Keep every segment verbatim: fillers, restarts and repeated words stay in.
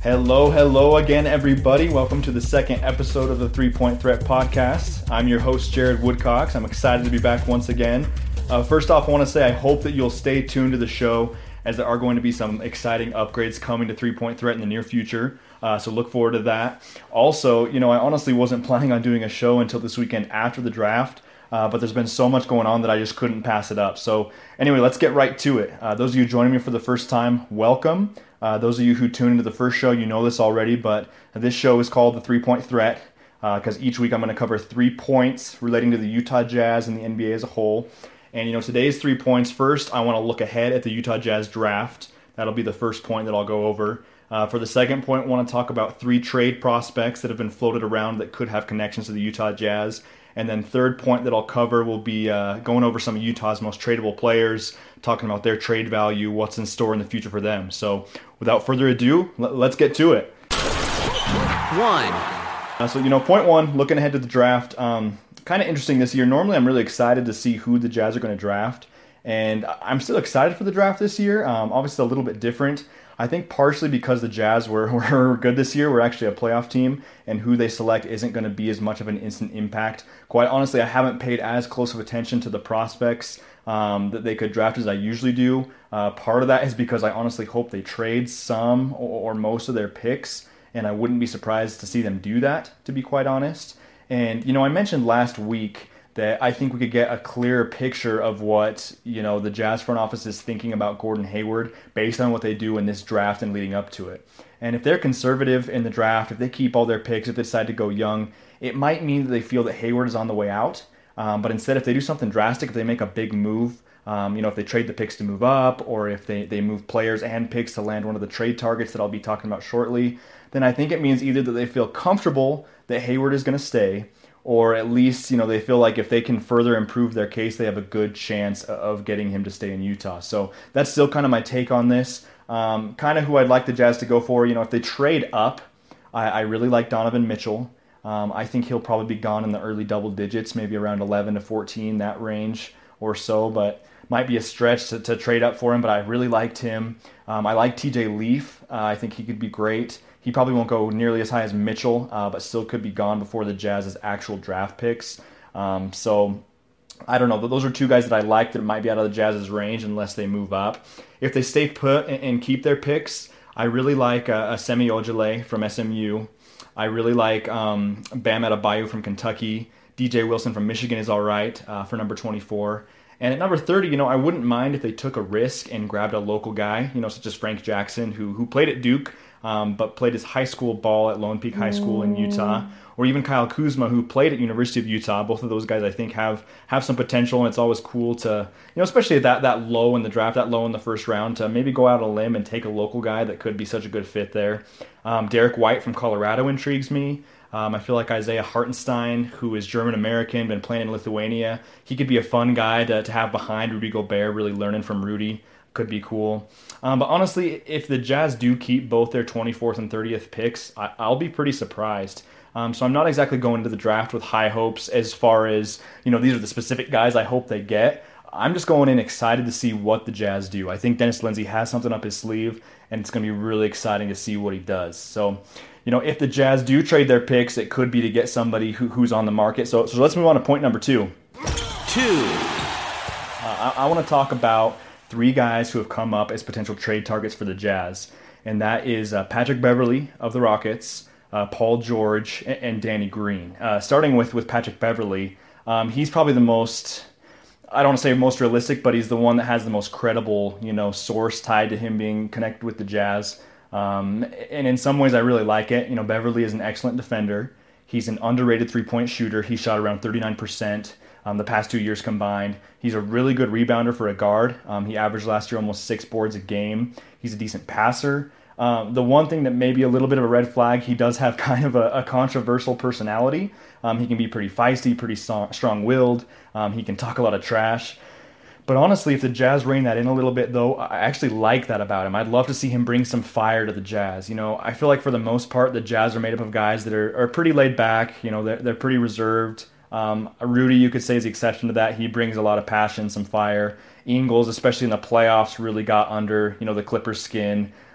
Hello, hello again, everybody. Welcome to the second episode of the Three Point Threat Podcast. I'm your host, Jared Woodcox. I'm excited to be back once again. Uh, first off, I want to say I hope that you'll stay tuned to the show, as there are going to be some exciting upgrades coming to Three Point Threat in the near future. Uh, so look forward to that. Also, you know, I honestly wasn't planning on doing a show until this weekend after the draft. Uh, but there's been so much going on that I just couldn't pass it up. So anyway, let's get right to it. Uh, those of you joining me for the first time, welcome. Uh, those of you who tuned into the first show, you know this already, but this show is called the Three Point Threat because uh, each week I'm going to cover three points relating to the Utah Jazz and the N B A as a whole. And you know, today's three points. First, I want to look ahead at the Utah Jazz draft. That'll be the first point that I'll go over. Uh, for the second point, I want to talk about three trade prospects that have been floated around that could have connections to the Utah Jazz. And then third point that I'll cover will be uh, going over some of Utah's most tradable players, talking about their trade value, what's in store in the future for them. So without further ado, l- let's get to it. One. Uh, so, you know, point one, looking ahead to the draft, um, kind of interesting this year. Normally I'm really excited to see who the Jazz are going to draft. And I'm still excited for the draft this year. Um, obviously a little bit different. I think partially because the Jazz were, were good this year. We're actually a playoff team, and who they select isn't going to be as much of an instant impact. Quite honestly, I haven't paid as close of attention to the prospects um, that they could draft as I usually do. Uh, part of that is because I honestly hope they trade some or, or most of their picks, and I wouldn't be surprised to see them do that, to be quite honest. And, you know, I mentioned last week that I think we could get a clearer picture of what, you know, the Jazz front office is thinking about Gordon Hayward based on what they do in this draft and leading up to it. And if they're conservative in the draft, if they keep all their picks, if they decide to go young, it might mean that they feel that Hayward is on the way out. Um, but instead, if they do something drastic, if they make a big move, um, you know, if they trade the picks to move up, or if they, they move players and picks to land one of the trade targets that I'll be talking about shortly, then I think it means either that they feel comfortable that Hayward is going to stay, or at least, you know, they feel like if they can further improve their case, they have a good chance of getting him to stay in Utah. So that's still kind of my take on this. Um, kind of who I'd like the Jazz to go for. You know, if they trade up, I, I really like Donovan Mitchell. Um, I think he'll probably be gone in the early double digits, maybe around eleven to fourteen, that range or so. But might be a stretch to, to trade up for him, but I really liked him. Um, I like T J Leaf. Uh, I think he could be great. He probably won't go nearly as high as Mitchell, uh, but still could be gone before the Jazz's actual draft picks. Um, so, I don't know. Those are two guys that I like that might be out of the Jazz's range unless they move up. If they stay put and, and keep their picks, I really like uh, a Semi Ojeleye from S M U. I really like um, Bam Adebayo from Kentucky. D J Wilson from Michigan is all right uh, for number twenty-four. And at number thirty, you know, I wouldn't mind if they took a risk and grabbed a local guy, you know, such as Frank Jackson, who who played at Duke, um, but played his high school ball at Lone Peak High School in Utah, or even Kyle Kuzma, who played at University of Utah. Both of those guys, I think, have have some potential, and it's always cool to, you know, especially that that low in the draft, that low in the first round, to maybe go out on a limb and take a local guy that could be such a good fit there. Um, Derek White from Colorado intrigues me. Um, I feel like Isaiah Hartenstein, who is German-American, been playing in Lithuania, he could be a fun guy to, to have behind Rudy Gobert, really learning from Rudy. Could be cool. Um, but honestly, if the Jazz do keep both their twenty-fourth and thirtieth picks, I, I'll be pretty surprised. Um, so I'm not exactly going into the draft with high hopes as far as, you know, these are the specific guys I hope they get. I'm just going in excited to see what the Jazz do. I think Dennis Lindsey has something up his sleeve, and it's going to be really exciting to see what he does. So, you know, if the Jazz do trade their picks, it could be to get somebody who, who's on the market. So, so let's move on to point number two. Two. Uh, I, I want to talk about three guys who have come up as potential trade targets for the Jazz, and that is uh, Patrick Beverley of the Rockets, uh, Paul George, and, and Danny Green. Uh, starting with, with Patrick Beverley, um, he's probably the most, I don't want to say most realistic, but he's the one that has the most credible, you know, source tied to him being connected with the Jazz. Um, and in some ways, I really like it. You know, Beverley is an excellent defender. He's an underrated three-point shooter. He shot around thirty-nine percent um, the past two years combined. He's a really good rebounder for a guard. Um, he averaged last year almost six boards a game. He's a decent passer. Um, the one thing that may be a little bit of a red flag, he does have kind of a, a controversial personality. Um, he can be pretty feisty, pretty so- strong-willed. Um, he can talk a lot of trash. But honestly, if the Jazz rein that in a little bit, though, I actually like that about him. I'd love to see him bring some fire to the Jazz. You know, I feel like for the most part, the Jazz are made up of guys that are, are pretty laid back. You know, they're, they're pretty reserved. Um, Rudy, you could say, is the exception to that. He brings a lot of passion, some fire. Ingles, especially in the playoffs, really got under, you know, the Clippers' skin.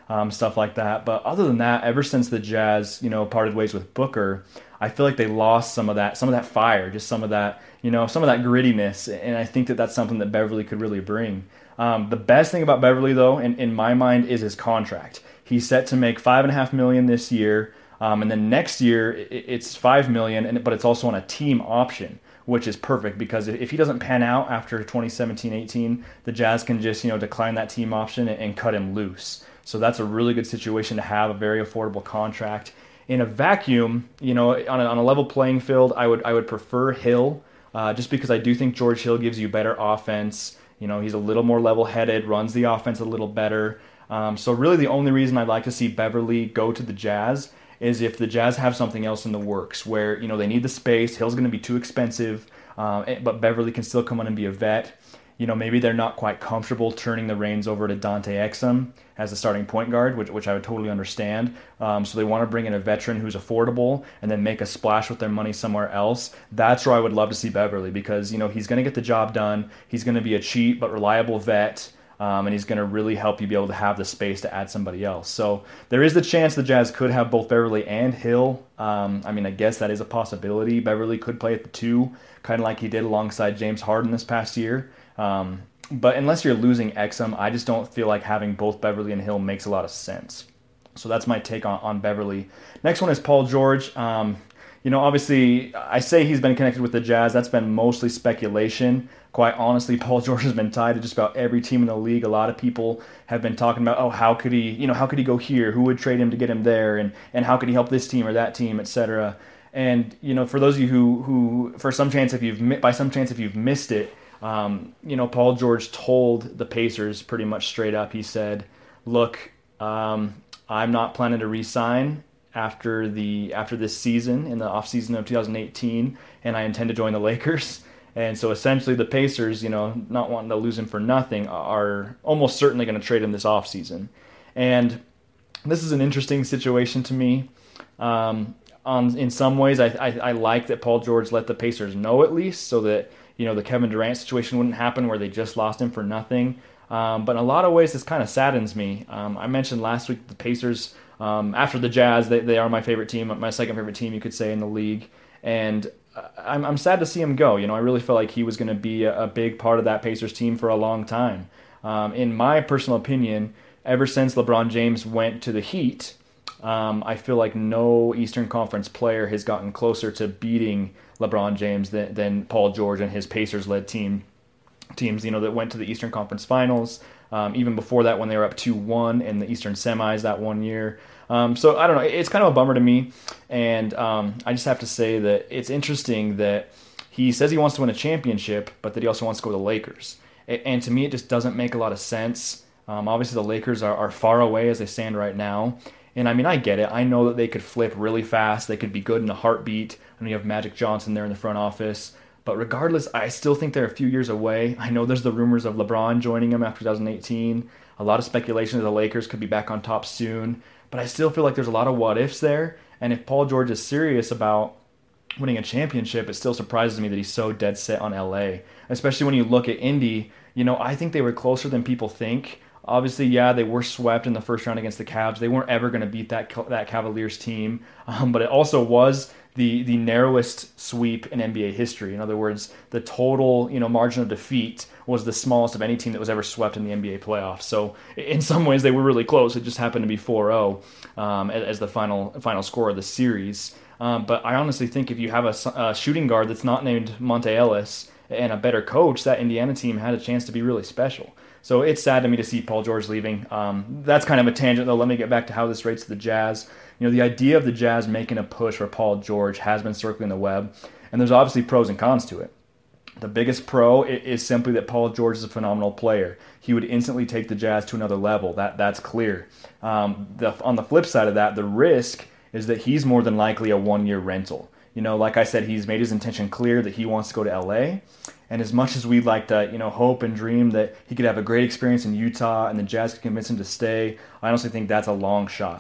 um, stuff like that. But other than that, ever since the Jazz, you know, parted ways with Booker, I feel like they lost some of that, some of that fire, just some of that, you know, some of that grittiness. And I think that that's something that Beverley could really bring. Um, the best thing about Beverley, though, in, in my mind, is his contract. He's set to make five and a half million this year, um, and then next year it, it's five million, and but it's also on a team option, which is perfect because if he doesn't pan out after twenty seventeen eighteen, the Jazz can just, you know, decline that team option and, and cut him loose. So that's a really good situation to have, a very affordable contract. In a vacuum, you know, on a, on a level playing field, I would I would prefer Hill, uh, just because I do think George Hill gives you better offense. You know, he's a little more level-headed, runs the offense a little better. Um, so really the only reason I'd like to see Beverley go to the Jazz is if the Jazz have something else in the works where, you know, they need the space, Hill's going to be too expensive, uh, but Beverley can still come on and be a vet. You know, maybe they're not quite comfortable turning the reins over to Dante Exum as the starting point guard, which which I would totally understand. Um, so they want to bring in a veteran who's affordable and then make a splash with their money somewhere else. That's where I would love to see Beverley because, you know, he's going to get the job done. He's going to be a cheap but reliable vet. Um, and he's going to really help you be able to have the space to add somebody else. So there is the chance the Jazz could have both Beverley and Hill. Um, I mean, I guess that is a possibility. Beverley could play at the two, kind of like he did alongside James Harden this past year. Um, but unless you're losing Exum, I just don't feel like having both Beverley and Hill makes a lot of sense. So that's my take on, on Beverley. Next one is Paul George. Um, you know, obviously, I say he's been connected with the Jazz. That's been mostly speculation. Quite honestly, Paul George has been tied to just about every team in the league. A lot of people have been talking about, oh, how could he, you know, how could he go here? Who would trade him to get him there? And and how could he help this team or that team, et cetera. And you know, for those of you who who, for some chance, if you've by some chance if you've missed it, um, you know, Paul George told the Pacers pretty much straight up. He said, "Look, um, I'm not planning to re-sign after the after this season in the offseason of two thousand eighteen, and I intend to join the Lakers." And so essentially the Pacers, you know, not wanting to lose him for nothing, are almost certainly going to trade him this offseason. And this is an interesting situation to me. Um, on, in some ways, I, I, I like that Paul George let the Pacers know at least so that, you know, the Kevin Durant situation wouldn't happen where they just lost him for nothing. Um, but in a lot of ways, this kind of saddens me. Um, I mentioned last week the Pacers, um, after the Jazz, they, they are my favorite team, my second favorite team, you could say, in the league. And I'm, I'm sad to see him go. You know, I really felt like he was going to be a, a big part of that Pacers team for a long time. Um, in my personal opinion, ever since LeBron James went to the Heat, um, I feel like no Eastern Conference player has gotten closer to beating LeBron James than, than Paul George and his Pacers-led team teams. You know, that went to the Eastern Conference Finals. Um, even before that, when they were up two one in the Eastern semis that one year. Um, so I don't know. It's kind of a bummer to me, and um, I just have to say that it's interesting that he says he wants to win a championship, but that he also wants to go to the Lakers. And to me, it just doesn't make a lot of sense. Um, obviously, the Lakers are, are far away as they stand right now. And I mean, I get it. I know that they could flip really fast. They could be good in a heartbeat. I know you have Magic Johnson there in the front office. But regardless, I still think they're a few years away. I know there's the rumors of LeBron joining them after two thousand eighteen. A lot of speculation that the Lakers could be back on top soon. But I still feel like there's a lot of what-ifs there. And if Paul George is serious about winning a championship, it still surprises me that he's so dead set on L A. Especially when you look at Indy, you know, I think they were closer than people think. Obviously, yeah, they were swept in the first round against the Cavs. They weren't ever going to beat that that Cavaliers team. Um, but it also was the the narrowest sweep in N B A history. In other words, the total, you know, margin of defeat was the smallest of any team that was ever swept in the N B A playoffs. So in some ways, they were really close. It just happened to be four oh um, as the final final score of the series. Um, but I honestly think if you have a, a shooting guard that's not named Monte Ellis and a better coach, that Indiana team had a chance to be really special. So it's sad to me to see Paul George leaving. Um, that's kind of a tangent, though. Let me get back to how this rates to the Jazz. You know, the idea of the Jazz making a push for Paul George has been circling the web, and there's obviously pros and cons to it. The biggest pro is simply that Paul George is a phenomenal player. He would instantly take the Jazz to another level. That That's clear. Um, the, on the flip side of that, the risk is that he's more than likely a one-year rental. You know, like I said, he's made his intention clear that he wants to go to L A. And as much as we'd like to, you know, hope and dream that he could have a great experience in Utah and the Jazz could convince him to stay, I honestly think that's a long shot.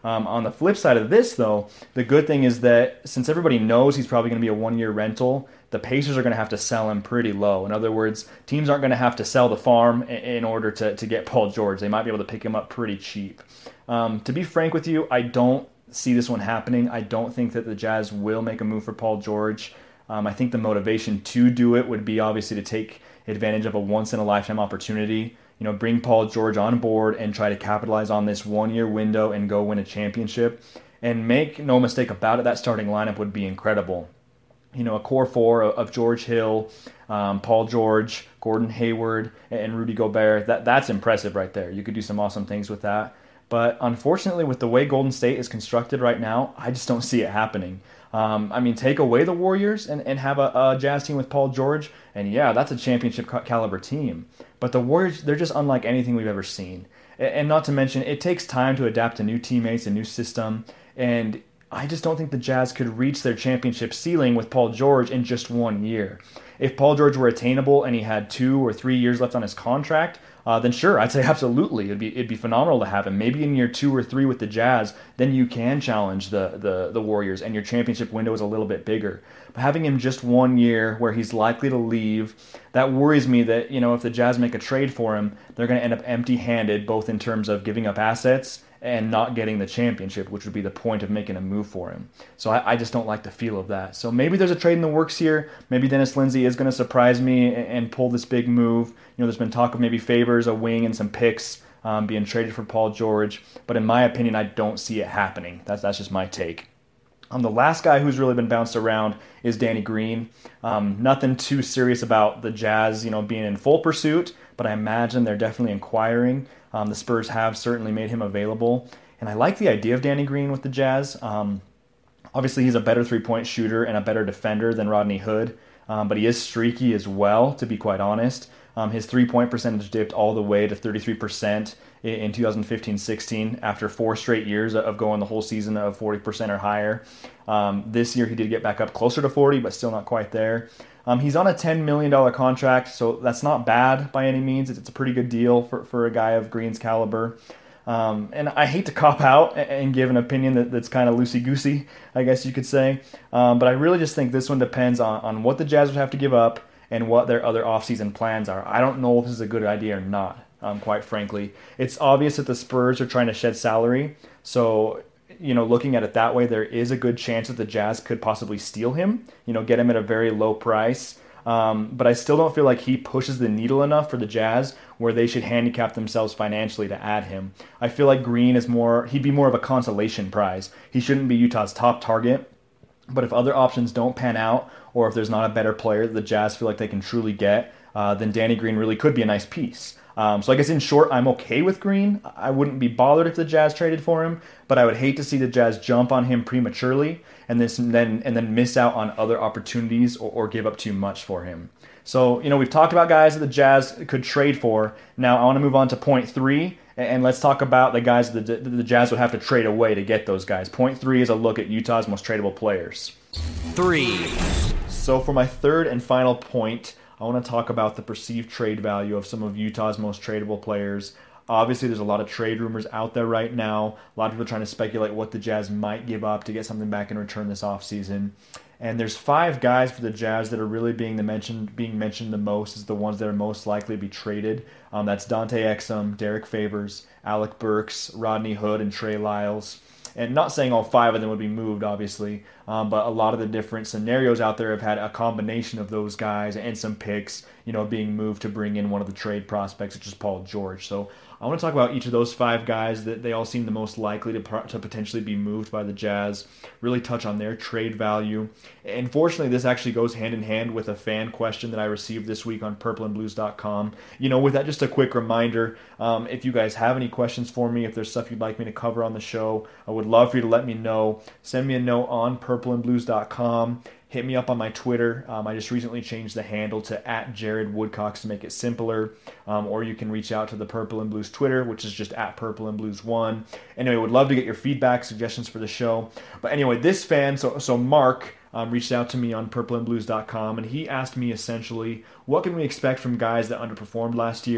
Um, on the flip side of this, though, the good thing is that since everybody knows he's probably going to be a one-year rental, the Pacers are going to have to sell him pretty low. In other words, teams aren't going to have to sell the farm in order to, to get Paul George. They might be able to pick him up pretty cheap. Um, to be frank with you, I don't see this one happening. I don't think that the Jazz will make a move for Paul George. Um, I think the motivation to do it would be obviously to take advantage of a once-in-a-lifetime opportunity. You know, bring Paul George on board and try to capitalize on this one-year window and go win a championship. And make no mistake about it, that starting lineup would be incredible. You know, a core four of George Hill, um, Paul George, Gordon Hayward, and Rudy Gobert. That that's impressive right there. You could do some awesome things with that. But unfortunately, with the way Golden State is constructed right now, I just don't see it happening. Um, I mean, take away the Warriors and, and have a, a Jazz team with Paul George, and yeah, that's a championship caliber team. But the Warriors, they're just unlike anything we've ever seen. And not to mention, it takes time to adapt to new teammates, a new system, and I just don't think the Jazz could reach their championship ceiling with Paul George in just one year. If Paul George were attainable and he had two or three years left on his contract, uh, then sure, I'd say absolutely. It'd be it'd be phenomenal to have him. Maybe in year two or three with the Jazz, then you can challenge the, the, the Warriors and your championship window is a little bit bigger. But having him just one year where he's likely to leave, that worries me that, you know, if the Jazz make a trade for him, they're going to end up empty-handed, both in terms of giving up assets and not getting the championship, which would be the point of making a move for him. So I, I just don't like the feel of that. So maybe there's a trade in the works here. Maybe Dennis Lindsey is going to surprise me and, and pull this big move. You know, there's been talk of maybe Favors, a wing, and some picks um, being traded for Paul George. But in my opinion, I don't see it happening. That's that's just my take. Um, the last guy who's really been bounced around is Danny Green. Um, nothing too serious about the Jazz, you know, being in full pursuit, but I imagine they're definitely inquiring. Um, the Spurs have certainly made him available, and I like the idea of Danny Green with the Jazz. Um, obviously, he's a better three-point shooter and a better defender than Rodney Hood, um, but he is streaky as well, to be quite honest. Um, his three-point percentage dipped all the way to thirty-three percent in twenty fifteen sixteen after four straight years of going the whole season of forty percent or higher. Um, this year he did get back up closer to forty, but still not quite there. Um, he's on a ten million dollars contract, so that's not bad by any means. It's a pretty good deal for, for a guy of Green's caliber. Um, and I hate to cop out and give an opinion that, that's kind of loosey-goosey, I guess you could say. Um, but I really just think this one depends on, on what the Jazz would have to give up and what their other offseason plans are. I don't know if this is a good idea or not, um, quite frankly. It's obvious that the Spurs are trying to shed salary, so you know, looking at it that way, there is a good chance that the Jazz could possibly steal him, you know, get him at a very low price. Um, but I still don't feel like he pushes the needle enough for the Jazz where they should handicap themselves financially to add him. I feel like Green is more, he'd be more of a consolation prize. He shouldn't be Utah's top target. But if other options don't pan out, or if there's not a better player that the Jazz feel like they can truly get, uh, then Danny Green really could be a nice piece. Um, so I guess in short, I'm okay with Green. I wouldn't be bothered if the Jazz traded for him, but I would hate to see the Jazz jump on him prematurely and this and then and then miss out on other opportunities or, or give up too much for him. So, you know, we've talked about guys that the Jazz could trade for. Now I want to move on to point three, and let's talk about the guys that the, the Jazz would have to trade away to get those guys. Point three is a look at Utah's most tradable players. Three. So for my third and final point, I want to talk about the perceived trade value of some of Utah's most tradable players. Obviously, there's a lot of trade rumors out there right now. A lot of people are trying to speculate what the Jazz might give up to get something back in return this offseason. And there's five guys for the Jazz that are really being the mentioned being mentioned the most as the ones that are most likely to be traded. Um, that's Dante Exum, Derek Favors, Alec Burks, Rodney Hood, and Trey Lyles. And not saying all five of them would be moved, obviously, um, but a lot of the different scenarios out there have had a combination of those guys and some picks, you know, being moved to bring in one of the trade prospects, which is Paul George. So I want to talk about each of those five guys that they all seem the most likely to, to potentially be moved by the Jazz, really touch on their trade value. Unfortunately, this actually goes hand in hand with a fan question that I received this week on purple and blues dot com. You know, with that, just a quick reminder, um, if you guys have any questions for me, if there's stuff you'd like me to cover on the show, I would love for you to let me know. Send me a note on purple and blues dot com. Hit me up on my Twitter. Um, I just recently changed the handle to at Jared Woodcocks to make it simpler. Um, or you can reach out to the Purple and Blues Twitter, which is just at Purple and Blues one. Anyway, would love to get your feedback, suggestions for the show. But anyway, this fan, so so Mark, um, reached out to me on purple and blues dot com, and he asked me essentially, what can we expect from guys that underperformed last year?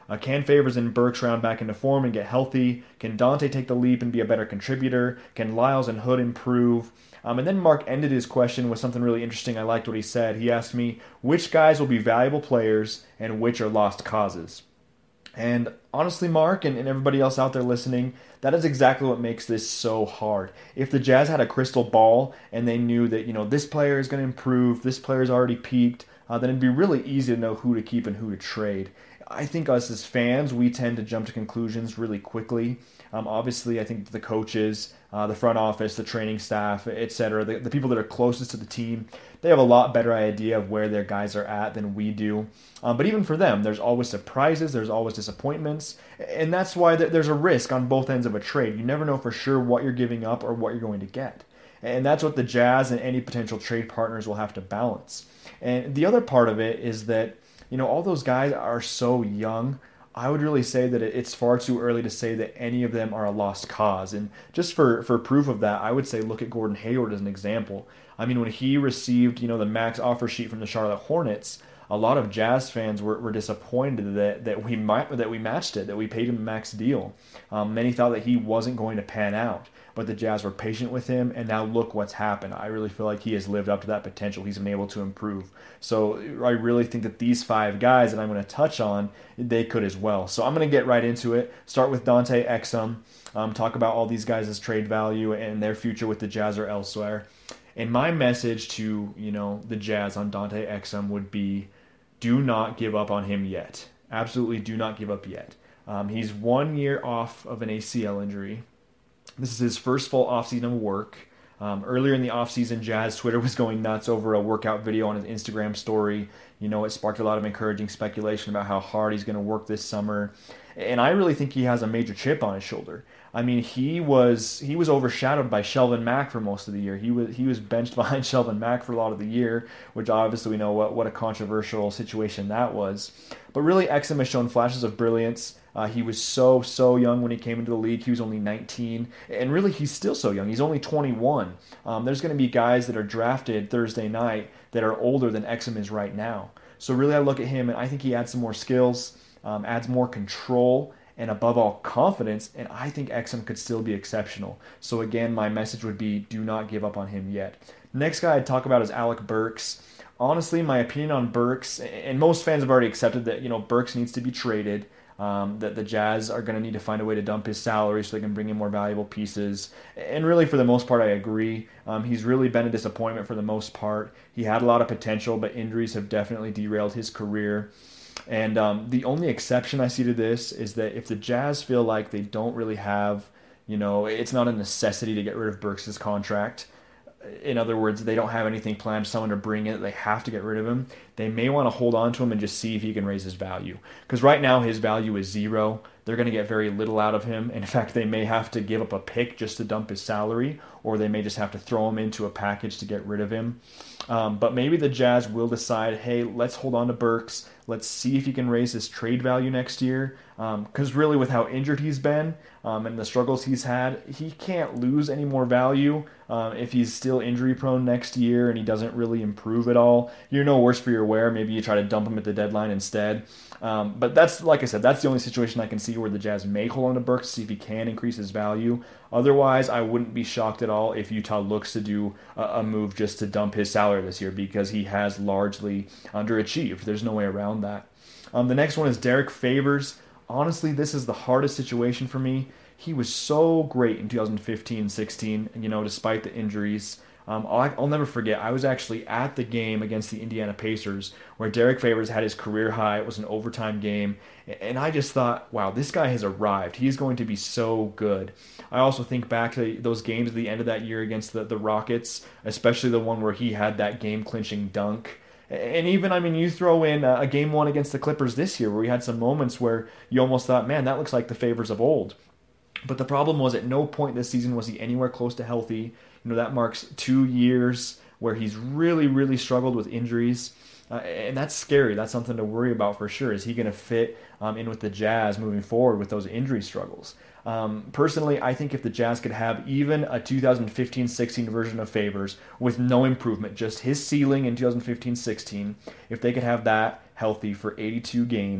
Uh, can Favors and Burks round back into form and get healthy? Can Dante take the leap and be a better contributor? Can Lyles and Hood improve? Um, and then Mark ended his question with something really interesting. I liked what he said. He asked me, which guys will be valuable players and which are lost causes? And honestly, Mark, and, and everybody else out there listening, that is exactly what makes this so hard. If the Jazz had a crystal ball and they knew that, you know, this player is going to improve, this player's already peaked, uh, then it'd be really easy to know who to keep and who to trade. I think us as fans, we tend to jump to conclusions really quickly. Um, obviously, I think the coaches, uh, the front office, the training staff, et cetera, the, the people that are closest to the team, they have a lot better idea of where their guys are at than we do. Um, but even for them, there's always surprises, there's always disappointments, and that's why th- there's a risk on both ends of a trade. You never know for sure what you're giving up or what you're going to get. And that's what the Jazz and any potential trade partners will have to balance. And the other part of it is that, you know, all those guys are so young. I would really say that it's far too early to say that any of them are a lost cause. And just for, for proof of that, I would say look at Gordon Hayward as an example. I mean, when he received, you know, the max offer sheet from the Charlotte Hornets, a lot of Jazz fans were, were disappointed that that we might that we matched it, that we paid him a max deal. Um, many thought that he wasn't going to pan out, but the Jazz were patient with him, and now look what's happened. I really feel like he has lived up to that potential. He's been able to improve. So I really think that these five guys that I'm going to touch on, they could as well. So I'm going to get right into it. Start with Dante Exum. Um, talk about all these guys' trade value and their future with the Jazz or elsewhere. And my message to, you know, the Jazz on Dante Exum would be, do not give up on him yet. Absolutely do not give up yet. Um, he's one year off of an A C L injury. This is his first full offseason of work. Um, earlier in the offseason, Jazz Twitter was going nuts over a workout video on his Instagram story. You know, it sparked a lot of encouraging speculation about how hard he's going to work this summer. And I really think he has a major chip on his shoulder. I mean, he was he was overshadowed by Shelvin Mack for most of the year. He was he was benched behind Shelvin Mack for a lot of the year, which obviously we know what, what a controversial situation that was. But really, Exum has shown flashes of brilliance. Uh, he was so, so young when he came into the league. He was only nineteen. And really, he's still so young. He's only twenty-one. Um, there's going to be guys that are drafted Thursday night that are older than Exum is right now. So really, I look at him, and I think he adds some more skills, um, adds more control, and above all, confidence, and I think Exum could still be exceptional. So again, my message would be, do not give up on him yet. Next guy I'd talk about is Alec Burks. Honestly, my opinion on Burks, and most fans have already accepted that, you know, Burks needs to be traded, um, that the Jazz are going to need to find a way to dump his salary so they can bring in more valuable pieces. And really, for the most part, I agree. Um, he's really been a disappointment for the most part. He had a lot of potential, but injuries have definitely derailed his career. And um, the only exception I see to this is that if the Jazz feel like they don't really have, you know, it's not a necessity to get rid of Burks' contract. In other words, they don't have anything planned, someone to bring in, they have to get rid of him. They may want to hold on to him and just see if he can raise his value. Because right now his value is zero. They're going to get very little out of him. In fact, they may have to give up a pick just to dump his salary, or they may just have to throw him into a package to get rid of him. Um, but maybe the Jazz will decide, hey, let's hold on to Burks. Let's see if he can raise his trade value next year. Because um, really, with how injured he's been um, and the struggles he's had, he can't lose any more value um, if he's still injury prone next year and he doesn't really improve at all. You're no worse for your wear. Maybe you try to dump him at the deadline instead. Um, but that's, like I said, that's the only situation I can see where the Jazz may hold on to Burks to see if he can increase his value. Otherwise, I wouldn't be shocked at all if Utah looks to do a, a move just to dump his salary this year, because he has largely underachieved. There's no way around that. Um, the next one is Derek Favors. Honestly, this is the hardest situation for me. He was so great in two thousand fifteen sixteen, you know, despite the injuries. Um, I'll, I'll never forget, I was actually at the game against the Indiana Pacers where Derek Favors had his career high. It was an overtime game, and I just thought, wow, this guy has arrived. He's going to be so good. I also think back to those games at the end of that year against the, the Rockets, especially the one where he had that game-clinching dunk. And even, I mean, you throw in a game one against the Clippers this year where we had some moments where you almost thought, man, that looks like the Favors of old. But the problem was at no point this season was he anywhere close to healthy. You know, that marks two years where he's really, really struggled with injuries. Uh, and that's scary. That's something to worry about for sure. Is he going to fit um, in with the Jazz moving forward with those injury struggles? Um, personally, I think if the Jazz could have even a two thousand fifteen sixteen version of Favors with no improvement, just his ceiling in two thousand fifteen sixteen, if they could have that healthy for eighty-two games,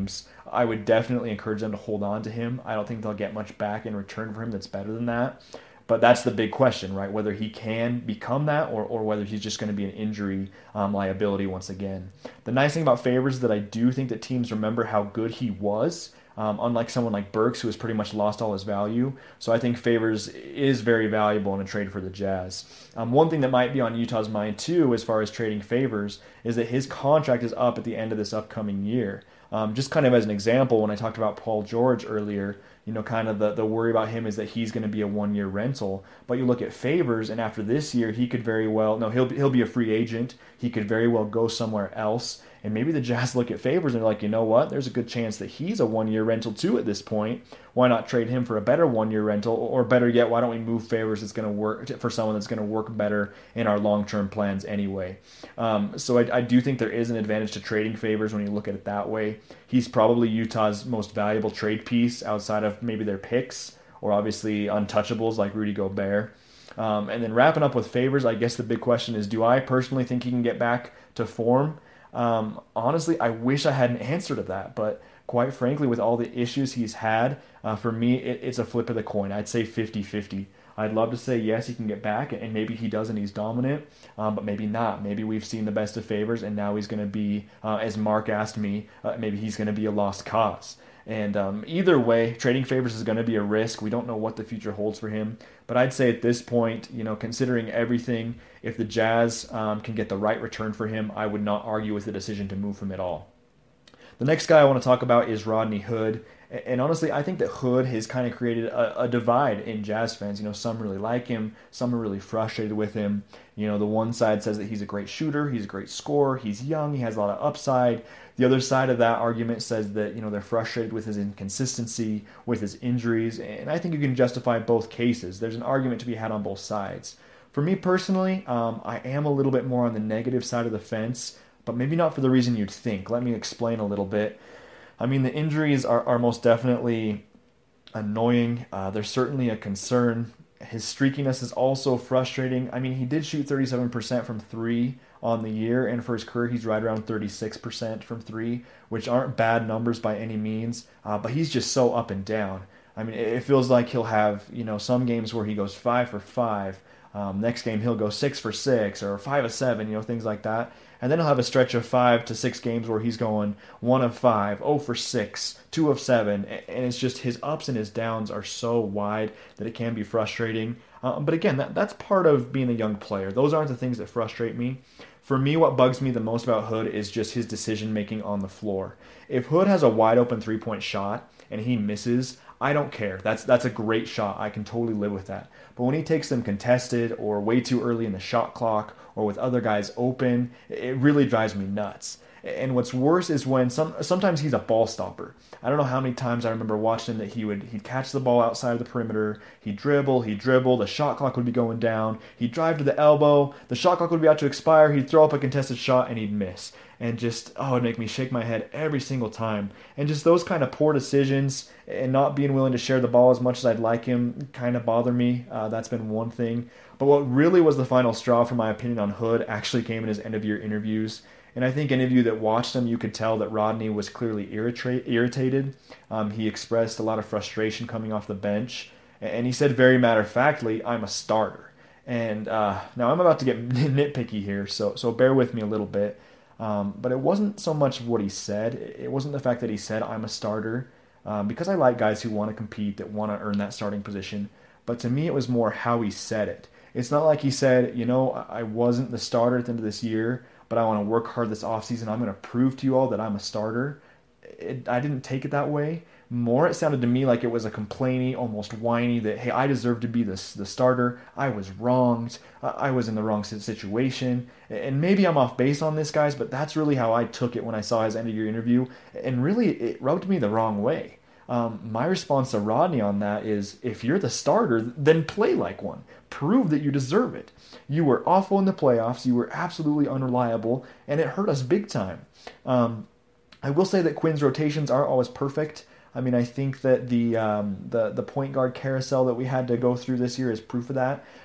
I would definitely encourage them to hold on to him. I don't think they'll get much back in return for him that's better than that. But that's the big question, right? Whether he can become that or, or whether he's just going to be an injury um, liability once again. The nice thing about Favors is that I do think that teams remember how good he was, um, unlike someone like Burks, who has pretty much lost all his value. So I think Favors is very valuable in a trade for the Jazz. Um, one thing that might be on Utah's mind, too, as far as trading Favors, is that his contract is up at the end of this upcoming year. Um, just kind of as an example, when I talked about Paul George earlier, you know, kind of the, the worry about him is that he's going to be a one-year rental. But you look at Favors, and after this year, he could very well, no, he'll, he'll be a free agent. He could very well go somewhere else. And maybe the Jazz look at Favors and they're like, you know what, there's a good chance that he's a one-year rental too at this point. Why not trade him for a better one-year rental? Or better yet, why don't we move Favors that's going to work for someone that's going to work better in our long-term plans anyway? Um, so I, I do think there is an advantage to trading Favors when you look at it that way. He's probably Utah's most valuable trade piece outside of maybe their picks or obviously untouchables like Rudy Gobert. Um, and then wrapping up with Favors, I guess the big question is, do I personally think he can get back to form? Um, honestly, I wish I had an answer to that, but quite frankly, with all the issues he's had, uh, for me, it, it's a flip of the coin. I'd say fifty-fifty. I'd love to say, yes, he can get back, and maybe he does and he's dominant, um, but maybe not. Maybe we've seen the best of Favors, and now he's going to be, uh, as Mark asked me, uh, maybe he's going to be a lost cause. And um, either way, trading Favors is going to be a risk. We don't know what the future holds for him. But I'd say at this point, you know, considering everything, if the Jazz um, can get the right return for him, I would not argue with the decision to move him at all. The next guy I want to talk about is Rodney Hood. And honestly, I think that Hood has kind of created a, a divide in Jazz fans. You know, some really like him, some are really frustrated with him. You know, the one side says that he's a great shooter, he's a great scorer, he's young, he has a lot of upside. The other side of that argument says that, you know, they're frustrated with his inconsistency, with his injuries, and I think you can justify both cases. There's an argument to be had on both sides. For me personally, um, I am a little bit more on the negative side of the fence, but maybe not for the reason you'd think. Let me explain a little bit. I mean, the injuries are, are most definitely annoying. Uh, they're certainly a concern. His streakiness is also frustrating. I mean, he did shoot thirty-seven percent from three on the year, and for his career, he's right around thirty-six percent from three, which aren't bad numbers by any means, uh, but he's just so up and down. I mean, it feels like he'll have, you know, some games where he goes five for five. Um, next game, he'll go six for six or five of seven, you know, things like that. And then he'll have a stretch of five to six games where he's going one of five, zero for six, two of seven. And it's just his ups and his downs are so wide that it can be frustrating. Uh, but again, that, that's part of being a young player. Those aren't the things that frustrate me. For me, what bugs me the most about Hood is just his decision-making on the floor. If Hood has a wide-open three-point shot and he misses, I don't care. That's that's a great shot. I can totally live with that. But when he takes them contested or way too early in the shot clock or with other guys open, it really drives me nuts. And what's worse is when some sometimes he's a ball stopper. I don't know how many times I remember watching that he would he'd catch the ball outside of the perimeter, he'd dribble, he'd dribble, the shot clock would be going down, he'd drive to the elbow, the shot clock would be about to expire, he'd throw up a contested shot and he'd miss. And just, oh, it'd make me shake my head every single time. And just those kind of poor decisions and not being willing to share the ball as much as I'd like him kind of bother me. Uh, that's been one thing. But what really was the final straw, for my opinion, on Hood actually came in his end-of-year interviews. And I think any of you that watched him, you could tell that Rodney was clearly irrita- irritated. Um, he expressed a lot of frustration coming off the bench. And he said very matter-of-factly, I'm a starter. And uh, now I'm about to get nitpicky here, so so bear with me a little bit. Um, but it wasn't so much what he said. It wasn't the fact that he said, I'm a starter, um, because I like guys who want to compete, that want to earn that starting position. But to me, it was more how he said it. It's not like he said, you know, I wasn't the starter at the end of this year, but I want to work hard this offseason. I'm going to prove to you all that I'm a starter. It, I didn't take it that way. More, it sounded to me like it was a complaining, almost whiny that, hey, I deserve to be the, the starter. I was wronged. I was in the wrong situation. And maybe I'm off base on this, guys, but that's really how I took it when I saw his end-of-year interview. And really, it rubbed me the wrong way. Um, my response to Rodney on that is, if you're the starter, then play like one. Prove that you deserve it. You were awful in the playoffs. You were absolutely unreliable, and it hurt us big time. Um, I will say that Quinn's rotations aren't always perfect. I mean, I think that the um, the the point guard carousel that we had to go through this year is proof of that.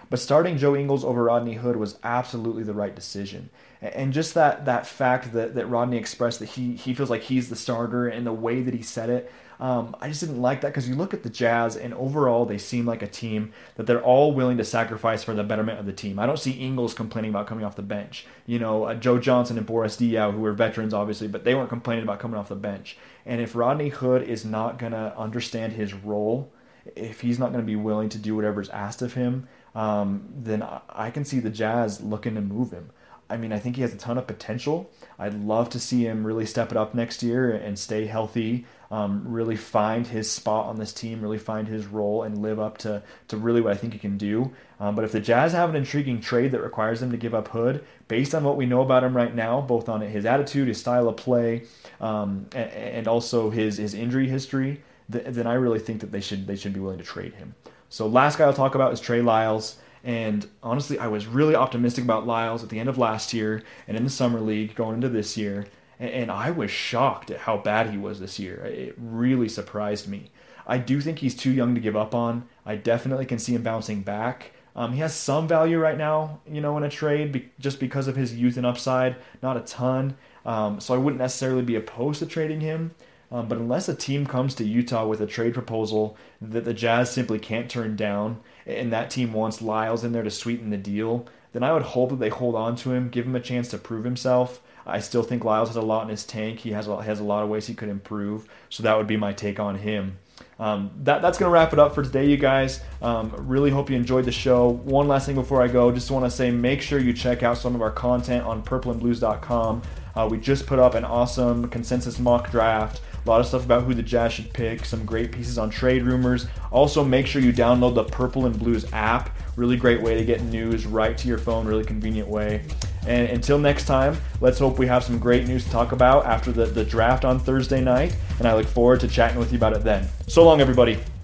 But starting Joe Ingles over Rodney Hood was absolutely the right decision. And just that that fact that, that Rodney expressed that he he feels like he's the starter and the way that he said it, um, I just didn't like that, because you look at the Jazz and overall they seem like a team that they're all willing to sacrifice for the betterment of the team. I don't see Ingles complaining about coming off the bench. You know, uh, Joe Johnson and Boris Diaw, who were veterans obviously, but they weren't complaining about coming off the bench. And if Rodney Hood is not going to understand his role, if he's not going to be willing to do whatever's asked of him, um, then I can see the Jazz looking to move him. I mean, I think he has a ton of potential. I'd love to see him really step it up next year and stay healthy, um, really find his spot on this team, really find his role and live up to, to really what I think he can do. Um, but if the Jazz have an intriguing trade that requires them to give up Hood, based on what we know about him right now, both on his attitude, his style of play, um, and, and also his, his injury history, th- then I really think that they should they should be willing to trade him. So last guy I'll talk about is Trey Lyles. And honestly, I was really optimistic about Lyles at the end of last year and in the summer league going into this year. And I was shocked at how bad he was this year. It really surprised me. I do think he's too young to give up on. I definitely can see him bouncing back. Um, he has some value right now, you know, in a trade be- just because of his youth and upside, not a ton. Um, so I wouldn't necessarily be opposed to trading him. Um, but unless a team comes to Utah with a trade proposal that the Jazz simply can't turn down, and that team wants Lyles in there to sweeten the deal, then I would hope that they hold on to him, give him a chance to prove himself. I still think Lyles has a lot in his tank. He has a, has a lot of ways he could improve, so that would be my take on him. Um, that that's going to wrap it up for today, you guys. Um, really hope you enjoyed the show. One last thing before I go, just want to say make sure you check out some of our content on purple and blues dot com. Uh, we just put up an awesome consensus mock draft. A lot of stuff about who the Jazz should pick, some great pieces on trade rumors. Also, make sure you download the Purple and Blues app. Really great way to get news right to your phone, really convenient way. And until next time, let's hope we have some great news to talk about after the, the draft on Thursday night. And I look forward to chatting with you about it then. So long, everybody.